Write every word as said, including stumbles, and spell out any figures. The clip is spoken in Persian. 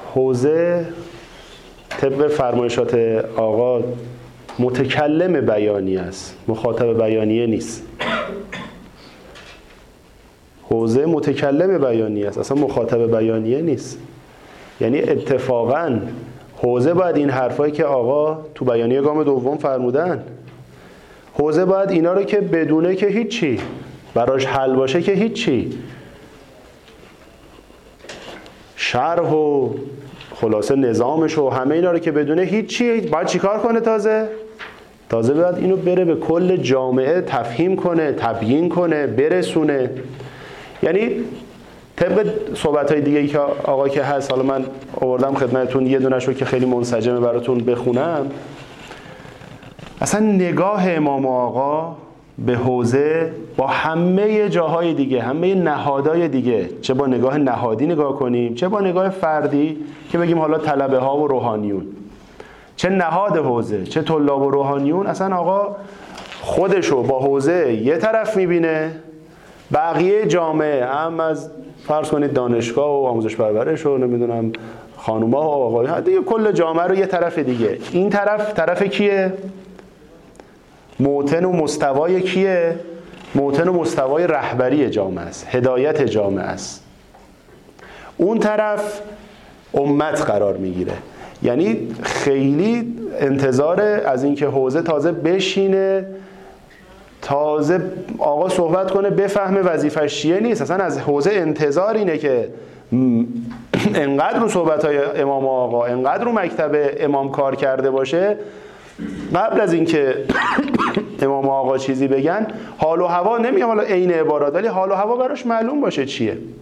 حوزه طبق فرمایشات آقا متکلم بیانی است، مخاطب بیانیه نیست. حوزه متکلم بیانی است، اصلا مخاطب بیانیه نیست. یعنی اتفاقاً حوزه باید این حرفایی که آقا تو بیانیه گام دوم فرمودن، حوزه باید اینا رو که بدونه که هیچی، براش حل باشه که هیچی، شرح و خلاصه نظامش و همه اینا رو که بدونه هیچی، باید چیکار کنه؟ تازه تازه باید اینو بره به کل جامعه تفهیم کنه، تبیین کنه، برسونه. یعنی طبق صحبت‌های دیگه‌ای که آقا که هست، حالا من آوردم خدمتتون یه دونش رو که خیلی منسجمه براتون بخونم. اصلا نگاه امام آقا به حوزه با همه جاهای دیگه، همه نهادهای دیگه، چه با نگاه نهادی نگاه کنیم، چه با نگاه فردی که بگیم حالا طلبه ها و روحانیون، چه نهاد حوزه، چه طلاب و روحانیون، اصلا آقا خودشو با حوزه یه طرف میبینه، بقیه جامعه هم از فرض کنید دانشگاه و آموزش پرورش و نمیدونم خانوما و آقایون دیگه، کل جامعه رو یه طرف دیگه. این طرف طرف کیه؟ موطن و مستوای کیه؟ موطن و مستوای رهبری جامعه است، هدایت جامعه است. اون طرف امت قرار میگیره. یعنی خیلی انتظار از اینکه حوزه تازه بشینه، تازه آقا صحبت کنه، بفهمه وظیفش چیه نیست. اصلا از حوزه انتظار اینه که انقدر رو صحبت‌های امام آقا، انقدر رو مکتب امام کار کرده باشه، قبل از اینکه امام آقا چیزی بگن، حال و هوا، نمیگم حالا عین عبارات، ولی حال و هوا براش معلوم باشه چیه.